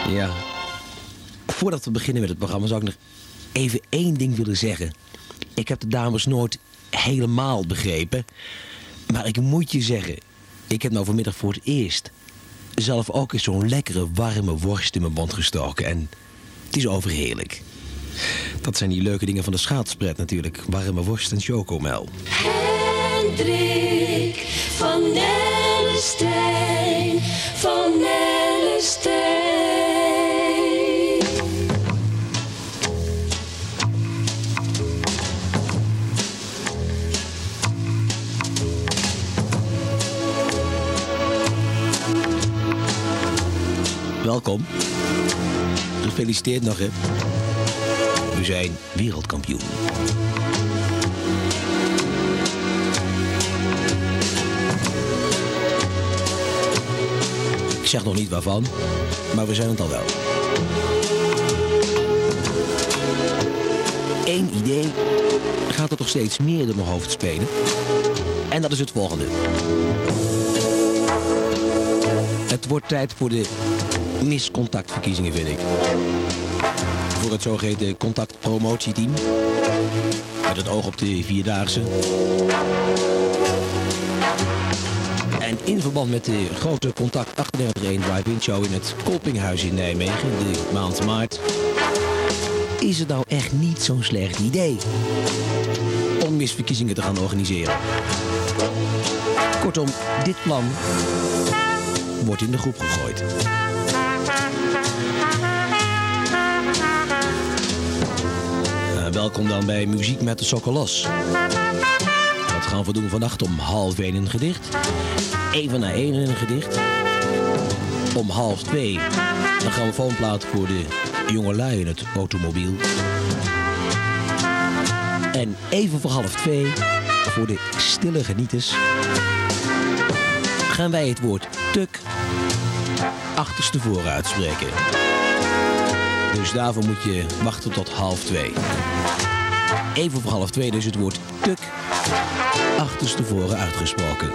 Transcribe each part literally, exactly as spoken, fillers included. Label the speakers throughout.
Speaker 1: Ja. Voordat we beginnen met het programma zou ik nog even één ding willen zeggen. Ik heb de dames nooit helemaal begrepen. Maar ik moet je zeggen, ik heb nou vanmiddag voor het eerst zelf ook eens zo'n lekkere warme worst in mijn mond gestoken. En het is overheerlijk. Dat zijn die leuke dingen van de schaatspret natuurlijk. Warme worst en chocomel.
Speaker 2: Hendrik van Nellestein, van Nellestein.
Speaker 1: Welkom. Gefeliciteerd nog, hè. We zijn wereldkampioen. Ik zeg nog niet waarvan, maar we zijn het al wel. Eén idee gaat er toch steeds meer door mijn hoofd spelen. En dat is het volgende. Het wordt tijd voor de miscontactverkiezingen, vind ik. Voor het zogeheten contactpromotieteam. Met het oog op de Vierdaagse. En in verband met de grote Contact achtendertig één drive-in show in het Kolpinghuis in Nijmegen in de maand maart, is het nou echt niet zo'n slecht idee om misverkiezingen te gaan organiseren. Kortom, dit plan wordt in de groep gegooid. Uh, welkom dan bij Muziek met de Sokken Los. Dat gaan we doen vannacht om half één een gedicht. Even na één een gedicht. Om half twee dan gaan we foonplaten voor de jongelui in het automobiel. En even voor half twee, voor de stille genieters, gaan wij het woord tuk achterstevoren uitspreken. Dus daarvoor moet je wachten tot half twee. Even voor half twee dus het woord tuk achterstevoren uitgesproken.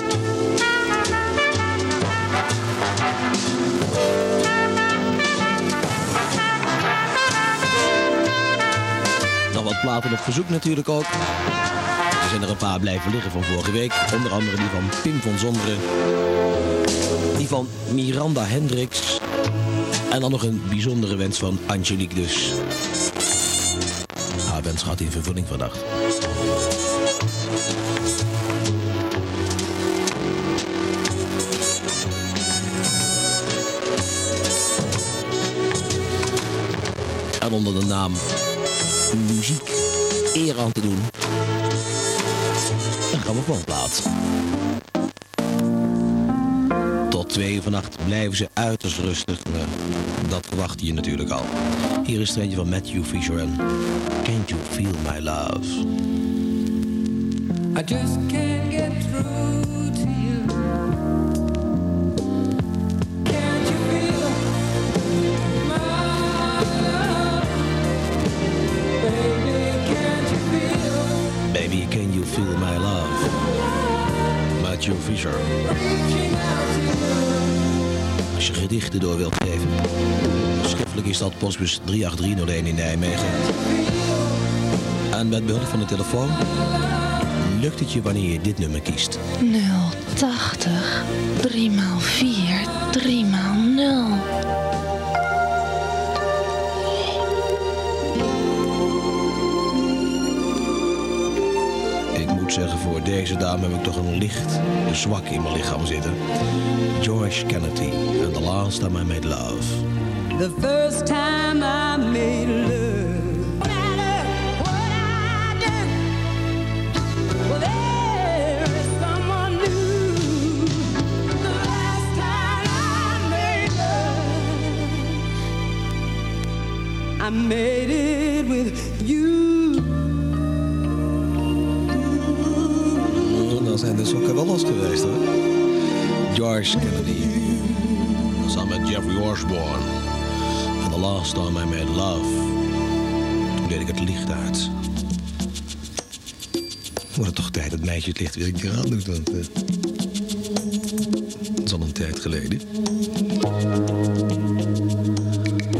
Speaker 1: Nog wat platen op verzoek natuurlijk ook. Er zijn er een paar blijven liggen van vorige week. Onder andere die van Pim van Zonderen. Die van Miranda Hendricks. En dan nog een bijzondere wens van Angelique dus. Haar wens gaat in vervulling vannacht. En onder de naam Muziek eer aan te doen, dan gaan we gewoon plaatsen. Tot twee uur vannacht blijven ze uiterst rustig. Nou, dat verwacht je natuurlijk al. Hier is het eentje van Matthew Fisher en Can't You Feel My Love?
Speaker 3: I just can't get through to you. Can't you feel my love? Baby, can't you feel?
Speaker 1: Baby, Can You Feel My Love? Matthew Fisher. Als je gedichten door wilt geven. Schriftelijk is dat postbus drie acht drie nul een in Nijmegen. En met behulp van de telefoon lukt het je wanneer je dit nummer kiest.
Speaker 4: nul tachtig drie maal vier drie maal nul.
Speaker 1: Ik moet zeggen, voor deze dame heb ik toch een licht zwak in mijn lichaam zitten. George Kennedy and The Last Time I Made Love.
Speaker 3: The first time I made love. I made it with you.
Speaker 1: Dan zijn de sokken wel los geweest, hoor. George Kennedy. Samen met Jeffrey Osborne. And The Last Time I Made Love. Toen deed ik het licht uit. Wordt het toch tijd dat meisje het licht weer een keer aandoet, want uh, het is al een tijd geleden.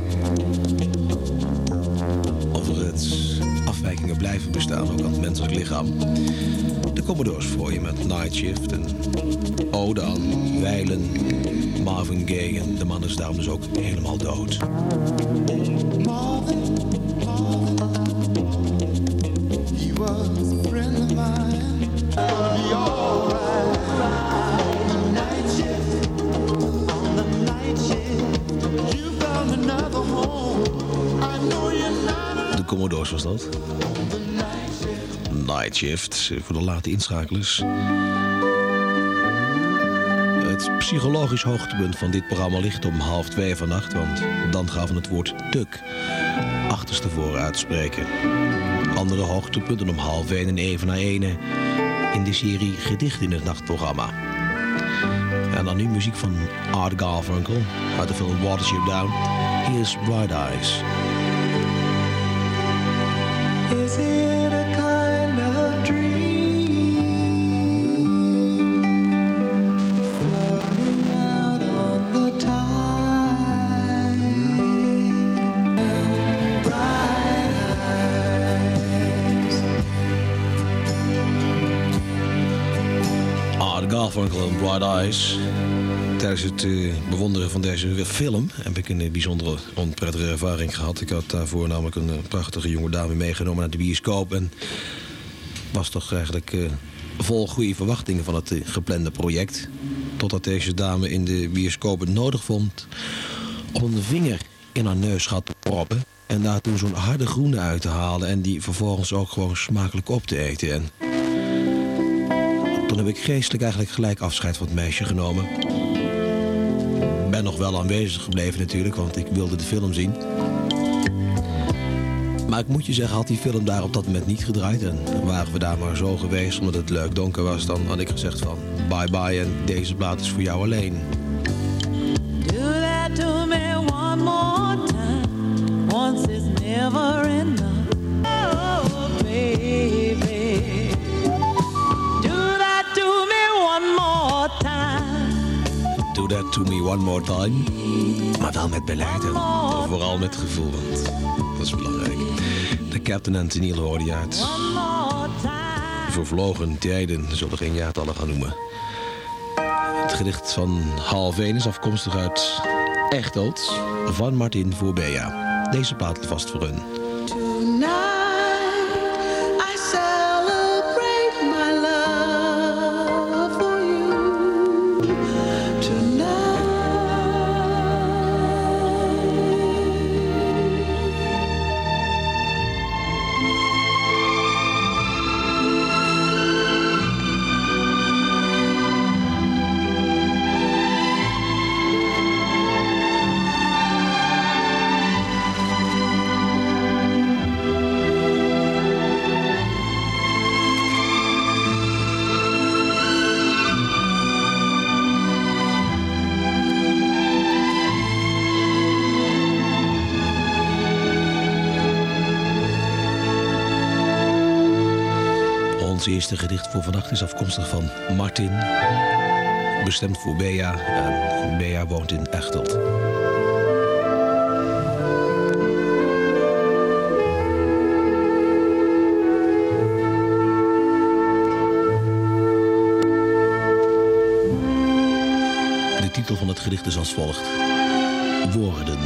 Speaker 1: lichaam. De Commodores voor je met Night Shift en ode aan Weilen, Marvin Gaye. En de man is daarom dus ook helemaal dood.
Speaker 5: Marvin, Marvin, he was a friend of mine. Gonna be alright on the night shift, on the night shift. You found another home. I know you're not.
Speaker 1: De Commodores was dat. Night Shift, voor de late inschakelers. Het psychologisch hoogtepunt van dit programma ligt om half twee vannacht, want dan gaan we het woord tuk achterstevoren uitspreken. Andere hoogtepunten om half één en even na ene in de serie Gedicht in het Nachtprogramma. En dan nu muziek van Art Garfunkel uit de film Watership Down. Hier is Bright Eyes.
Speaker 5: Is it a kind of dream floating out on the tide? Bright eyes.
Speaker 1: Art Garfunkel en Bright Eyes. Tijdens het uh, bewonderen van deze film heb ik een uh, bijzondere onprettige ervaring gehad. Ik had daarvoor namelijk een uh, prachtige jonge dame meegenomen naar de bioscoop. En was toch eigenlijk uh, vol goede verwachtingen van het uh, geplande project. Totdat deze dame in de bioscoop het nodig vond om een vinger in haar neusgat te proppen. En daar toen zo'n harde groene uit te halen en die vervolgens ook gewoon smakelijk op te eten. En toen heb ik geestelijk eigenlijk gelijk afscheid van het meisje genomen. Ik ben nog wel aanwezig gebleven natuurlijk, want ik wilde de film zien. Maar ik moet je zeggen, had die film daar op dat moment niet gedraaid en waren we daar maar zo geweest omdat het leuk donker was, dan had ik gezegd van bye bye en deze plaat is voor jou alleen.
Speaker 3: Do that to me one more time. Once is never enough. Oh, baby. Do that to me one more time.
Speaker 1: Do that to me one more time. Maar wel met beleid en vooral met gevoel, want dat is belangrijk. De Captain en Tennille hoorde je uit vervlogen tijden, zullen we geen jaartallen gaan noemen. Het gedicht van half één is afkomstig uit Echteld van Martin voor Bea. Deze plaat ligt vast voor hun.
Speaker 5: Tonight I celebrate my love for you. Tonight.
Speaker 1: Ons eerste gedicht voor vannacht is afkomstig van Martin, bestemd voor Bea en Bea woont in Echteld. De titel van het gedicht is als volgt: Woorden.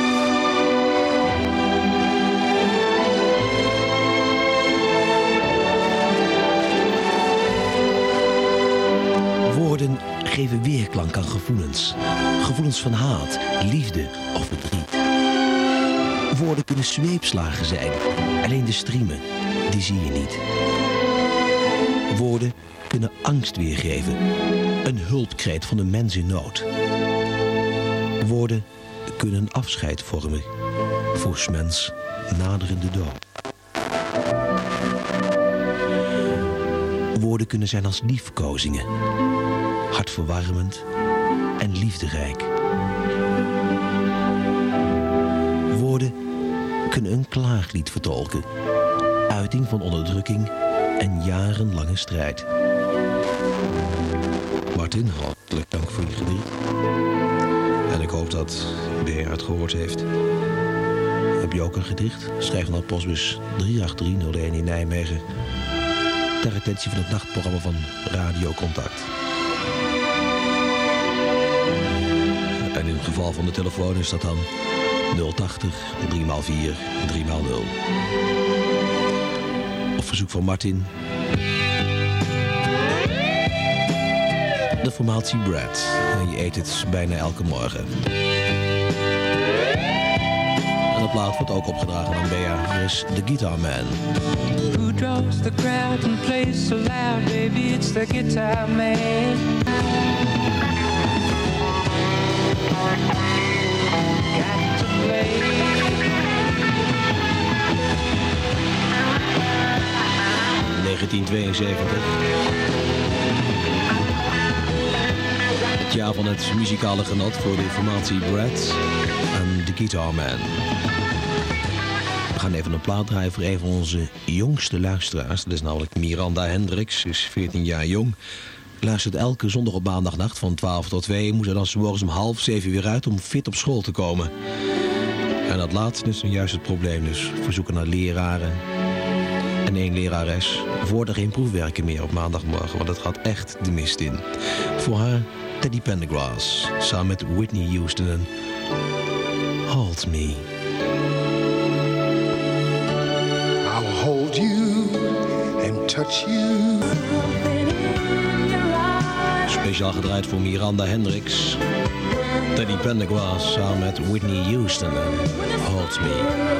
Speaker 1: Woorden geven weerklank aan gevoelens. Gevoelens van haat, liefde of verdriet. Woorden kunnen zweepslagen zijn. Alleen de striemen, die zie je niet. Woorden kunnen angst weergeven. Een hulpkreet van een mens in nood. Woorden kunnen een afscheid vormen voor 's mens naderende dood. Woorden kunnen zijn als liefkozingen, hartverwarmend en liefderijk. Woorden kunnen een klaaglied vertolken, uiting van onderdrukking en jarenlange strijd. Martin, hartelijk dank voor je gedicht. En ik hoop dat Bea het gehoord heeft. Heb je ook een gedicht? Schrijf naar postbus drie acht drie nul een in Nijmegen. ter attentie van het nachtprogramma van Radio Contact. En in het geval van de telefoon is dat dan nul tachtig, drie maal vier, drie maal nul. Op verzoek van Martin. De formatie Brad. En je eet het bijna elke morgen. En de plaat wordt ook opgedragen aan Bea. Hier is The Guitar Man.
Speaker 3: Who draws the crowd and plays so loud? Baby, it's the guitar man. Got to play.
Speaker 1: negentien tweeënzeventig. Het jaar van het muzikale genot voor de formatie Brad en The Guitar Man. We gaan even een plaat draaien voor een van onze jongste luisteraars. Dat is namelijk Miranda Hendricks, ze is veertien jaar jong. Luistert elke zondag op maandagnacht van twaalf tot twee. Moet er dan 's morgens om half zeven weer uit om fit op school te komen. En dat laatste is nu juist het probleem. Dus verzoeken naar leraren en één lerares. Voor er geen proefwerken meer op maandagmorgen, want het gaat echt de mist in. Voor haar Teddy Pendergrass, samen met Whitney Houston en Hold Me.
Speaker 5: I'll hold you and touch you.
Speaker 1: Speciaal gedraaid voor Miranda Hendricks. Teddy Pendergrass samen met Whitney Houston en Hold Me.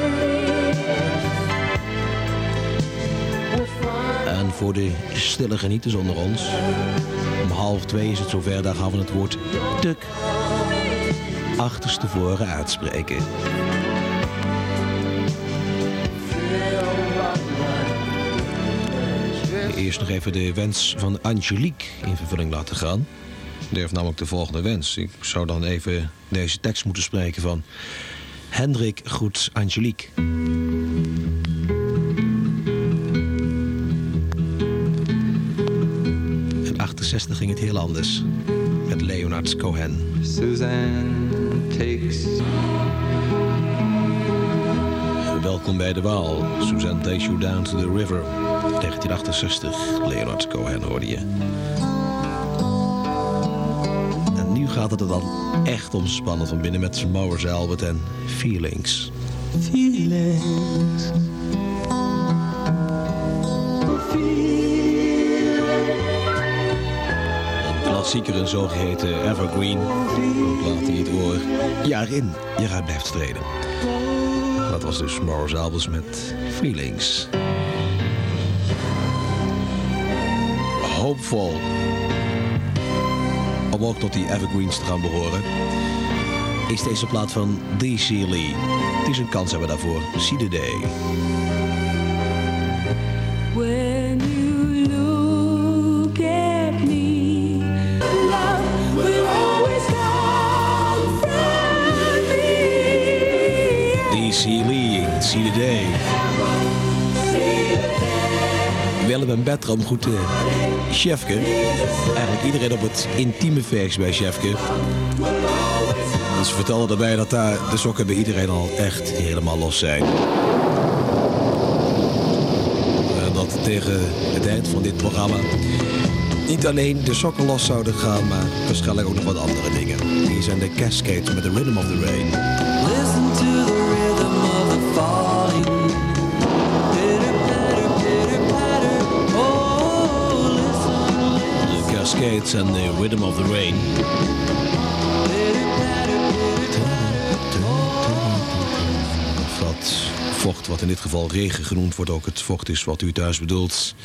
Speaker 1: En voor de stille genieters onder ons. Om half twee is het zover, daar gaan we het woord tuk achterstevoren uitspreken. Eerst nog even de wens van Angelique in vervulling laten gaan. Die heeft namelijk de volgende wens. Ik zou dan even deze tekst moeten spreken van Hendrik groet Angelique. In achtenzestig ging het heel anders met Leonard Cohen.
Speaker 6: Suzanne takes.
Speaker 1: Welkom bij de Waal. Suzanne takes you down to the river. negentien achtenzestig, Leonard Cohen hoorde je. En nu gaat het er dan echt omspannen van binnen met Morris Albert en Feelings.
Speaker 3: Feelings.
Speaker 1: Een klassieker, een zogeheten evergreen. Een plaat die het oor jaar in, jaar uit blijft streden. Dat was dus Morris Albert met Feelings. Hoopvol om ook tot die evergreens te gaan behoren, is deze plaat van D C Lee. Het is een kans hebben daarvoor. See the Day.
Speaker 3: When you look at me, love will always come from me.
Speaker 1: D C Lee, See the Day. Willem en Bertram goed uh, Sjefke. Eigenlijk iedereen op het intieme feest bij Sjefke. Ze vertelden daarbij dat daar de sokken bij iedereen al echt helemaal los zijn. En dat tegen het eind van dit programma niet alleen de sokken los zouden gaan, maar waarschijnlijk ook nog wat andere dingen. Hier zijn de Cascades met The Rhythm of the Rain.
Speaker 3: Listen to the rhythm of the falling.
Speaker 1: Cascades en The Rhythm of the Rain. Dat vocht, wat in dit geval regen genoemd wordt, ook het vocht is wat u thuis bedoelt.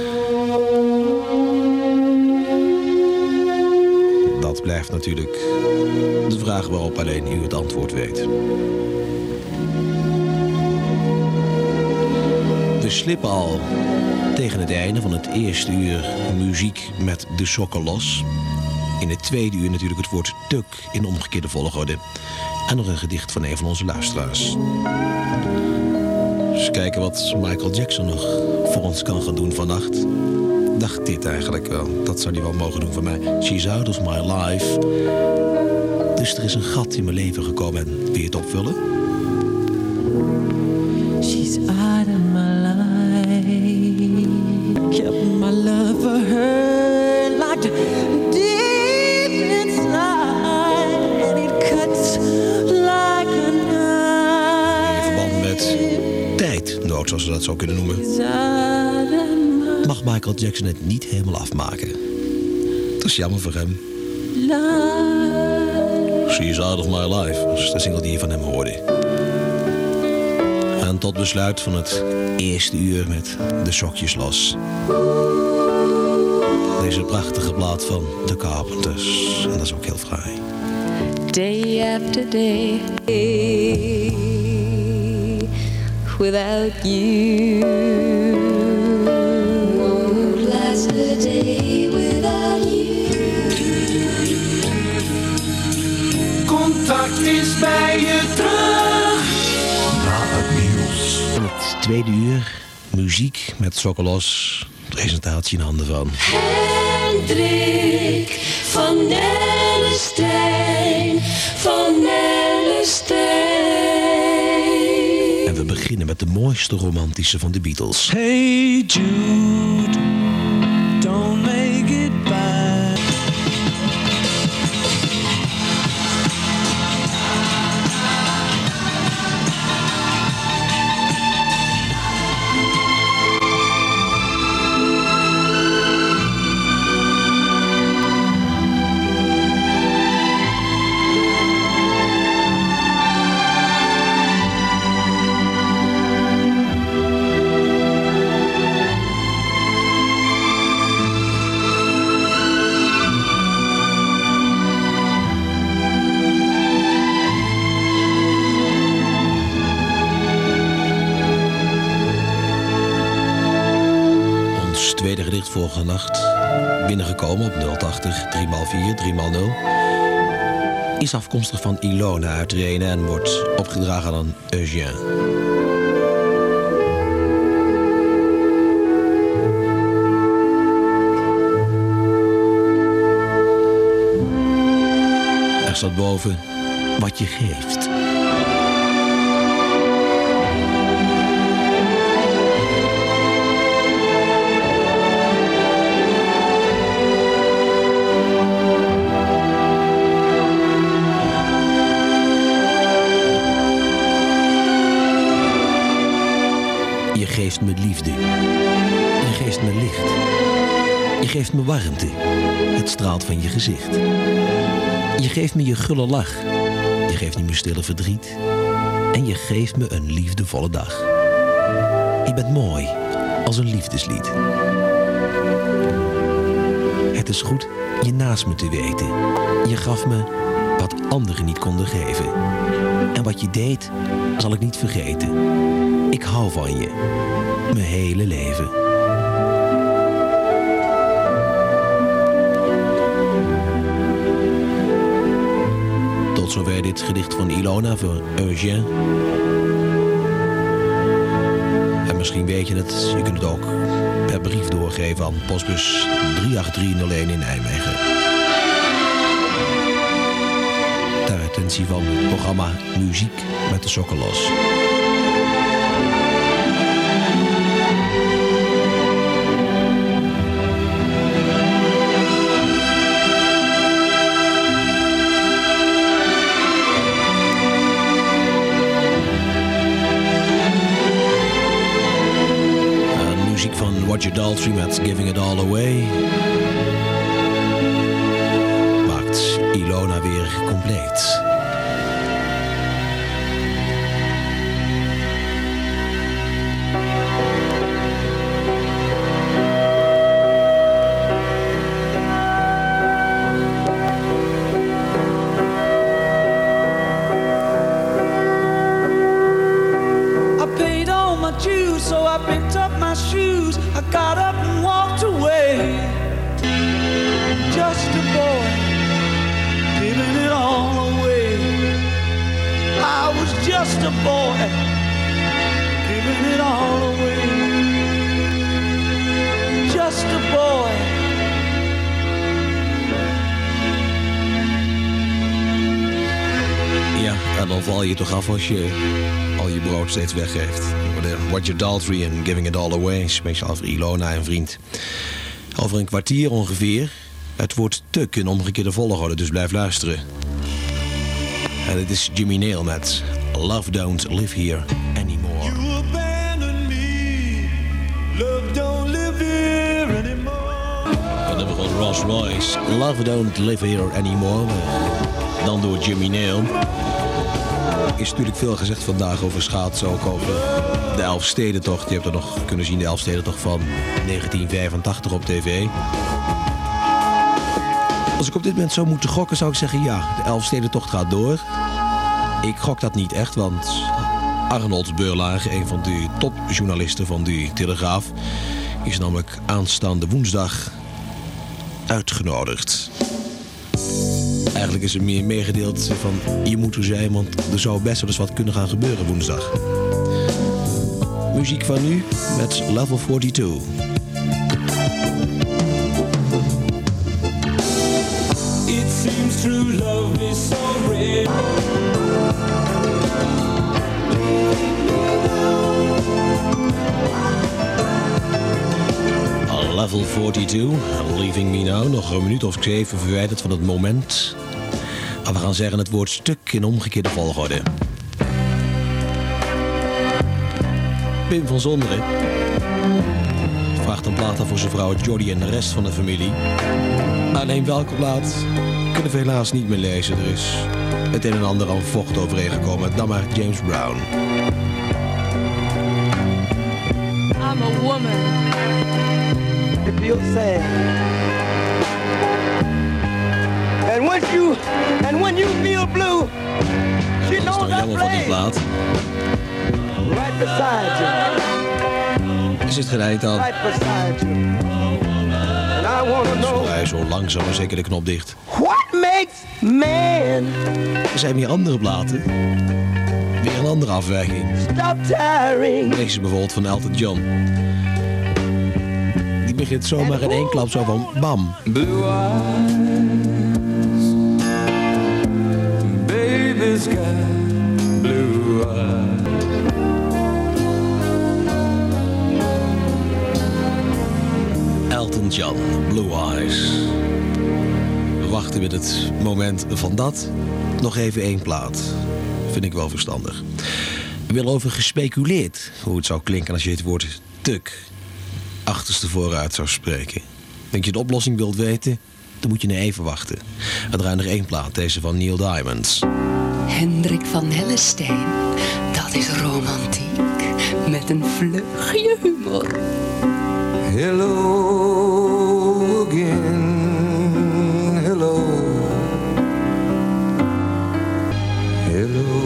Speaker 1: Dat blijft natuurlijk de vraag waarop alleen u het antwoord weet. We slippen al tegen het einde van het eerste uur muziek met de sokken los. In het tweede uur natuurlijk het woord tuk in omgekeerde volgorde. En nog een gedicht van een van onze luisteraars. Dus kijken wat Michael Jackson nog voor ons kan gaan doen vannacht. Dacht dit eigenlijk wel. Dat zou hij wel mogen doen voor mij. She's out of my life. Dus er is een gat in mijn leven gekomen. En wil je het opvullen?
Speaker 3: She's out of my life. Kept my
Speaker 1: fout, zoals ze dat zou kunnen noemen. Mag Michael Jackson het niet helemaal afmaken. Dat is jammer voor hem. She's Out of My Life, dat is de single die je van hem hoorde. En tot besluit van het eerste uur met De Sokjes Los. Deze prachtige plaat van The Carpenters. En dat is ook heel fraai.
Speaker 2: Day after day without you. Won't last a day without you.
Speaker 3: Contact is bij je terug.
Speaker 5: Na het nieuws.
Speaker 1: En het tweede uur, muziek met Sokkelos. Presentatie in handen van
Speaker 2: Hendrik van Nellestein, van Nellestein.
Speaker 1: En we beginnen met de mooiste romantische van de Beatles.
Speaker 3: Hey Jude, don't make it bad.
Speaker 1: Tweede gedicht vorige nacht, binnengekomen op nul tachtig drie maal vier drie maal nul, is afkomstig van Ilona uit Renen en wordt opgedragen aan Eugène. Er staat boven wat je geeft. Je geeft me liefde. Je geeft me licht. Je geeft me warmte. Het straalt van je gezicht. Je geeft me je gulle lach. Je geeft me mijn stille verdriet. En je geeft me een liefdevolle dag. Je bent mooi als een liefdeslied. Het is goed je naast me te weten. Je gaf me wat anderen niet konden geven. En wat je deed, zal ik niet vergeten. Ik hou van je, mijn hele leven. Tot zover dit gedicht van Ilona voor Eugène. En misschien weet je het, je kunt het ook per brief doorgeven aan postbus drie acht drie nul een in Nijmegen. Ter attentie van het programma Muziek met de Sokkelos. Van Roger Daltrey met Giving It All Away maakt Ilona weer compleet.
Speaker 3: I paid all my dues, so I picked up my shoes. I got up and walked away. Just a boy, giving it all away. I was just a boy, giving it all away. Just a boy.
Speaker 1: Ja, en dan val je toch af als je al je brood steeds weggeeft. Roger Daltrey en Giving It All Away, speciaal voor Ilona en vriend. Over een kwartier ongeveer. Het wordt tuk in omgekeerde volgorde, dus blijf luisteren. En dit is Jimmy Nail met Love Don't Live Here Anymore.
Speaker 5: You abandoned me
Speaker 1: van Ross Royce. Love Don't Live Here Anymore. Uh, dan door Jimmy Nail. Er is natuurlijk veel gezegd vandaag over schaatsen. Ook over de Elfstedentocht. Je hebt er nog kunnen zien, de Elfstedentocht van negentien vijfentachtig op tv. Als ik op dit moment zou moeten gokken, zou ik zeggen ja, de Elfstedentocht gaat door. Ik gok dat niet echt, want Arnold Beurlage, een van de topjournalisten van de Telegraaf, is namelijk aanstaande woensdag uitgenodigd. Eigenlijk is er meer meegedeeld van je moet er zijn, want er zou best wel eens wat kunnen gaan gebeuren woensdag. Muziek van nu met Level forty-two.
Speaker 3: It seems true love is so rare.
Speaker 1: Level forty-two, Leaving Me Now. Nog een minuut of zeven verwijderd van het moment. Maar we gaan zeggen het woord stuk in omgekeerde volgorde. Pim van Zonderen vraagt een plaat aan voor zijn vrouw Jodie en de rest van de familie. Alleen welke plaat kunnen we helaas niet meer lezen. Er is het een en ander aan vocht overheen gekomen. Dan maar James Brown.
Speaker 7: I'm a woman.
Speaker 8: It feels sad. And when you and when you feel blue, she
Speaker 1: Dat is
Speaker 8: knows
Speaker 1: toch
Speaker 8: that
Speaker 1: jammer van die
Speaker 8: place
Speaker 1: plaat.
Speaker 8: right beside you,
Speaker 1: Er zit geen eind aan.
Speaker 8: right beside you. And I wanna know
Speaker 1: Hij zo langzaam maar zeker de knop dicht.
Speaker 8: what makes man
Speaker 1: Er zijn weer andere platen. Weer een andere afwijking.
Speaker 8: stop tiring.
Speaker 1: Deze bijvoorbeeld van Elton John. Die begint zomaar in één klap zo van bam.
Speaker 6: Blue eyes, baby's got blue eyes.
Speaker 1: Elton John, Blue Eyes. We wachten met het moment van dat. Nog even één plaat. Vind ik wel verstandig. Er wil over gespeculeerd hoe het zou klinken als je het woord tuk achterste vooruit zou spreken. Denk je de oplossing wilt weten? Dan moet je nog even wachten. Er draait nog één plaat, deze van Neil Diamond.
Speaker 9: Hendrik van Hellestein, dat is romantiek. Met een vleugje humor.
Speaker 6: Hello again, hello. Hello.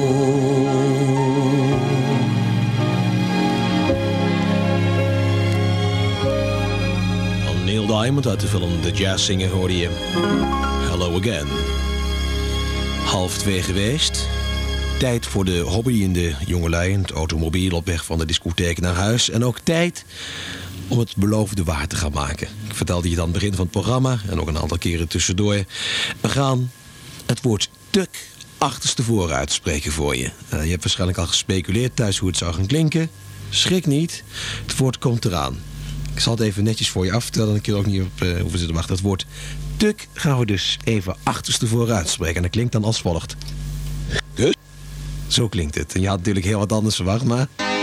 Speaker 1: Van Neil Diamond uit de film The Jazz Singer hoorde je Hello Again. Half twee geweest. Tijd voor de hobby in de jongelui in het automobiel op weg van de discotheek naar huis. En ook tijd om het beloofde waar te gaan maken. Ik vertelde je dan aan het begin van het programma en ook een aantal keren tussendoor. We gaan het woord tuk achterstevoren uitspreken voor je. Uh, je hebt waarschijnlijk al gespeculeerd thuis hoe het zou gaan klinken. Schrik niet, het woord komt eraan. Ik zal het even netjes voor je afvertellen, dan kun je ook niet op uh, hoeven zitten wachten. Het woord tuk gaan we dus even achterstevoren uitspreken. En dat klinkt dan als volgt. Dus, zo klinkt het. En je had natuurlijk heel wat anders verwacht, maar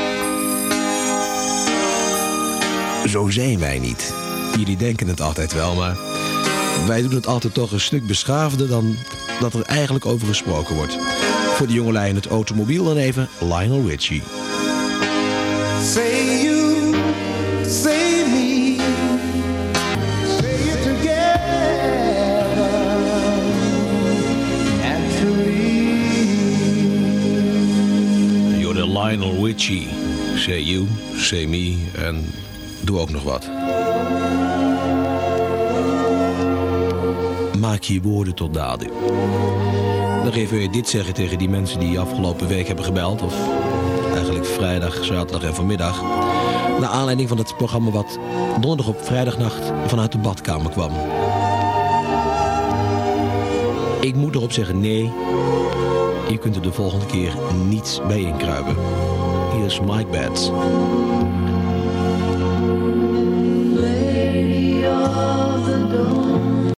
Speaker 1: zo zijn wij niet. Jullie denken het altijd wel, maar wij doen het altijd toch een stuk beschaafder dan dat er eigenlijk over gesproken wordt. Voor de jongelui in het automobiel dan even Lionel Richie.
Speaker 5: Say you, say me, say it together, actually.
Speaker 1: You're the Lionel Richie. Say you, say me en doe ook nog wat. Maak je woorden tot daden. Nog even weer dit zeggen tegen die mensen die afgelopen week hebben gebeld. Of eigenlijk vrijdag, zaterdag en vanmiddag. Naar aanleiding van het programma wat donderdag op vrijdagnacht vanuit de badkamer kwam. Ik moet erop zeggen nee. Je kunt er de volgende keer niet bij inkruipen. Hier is Mike Betts.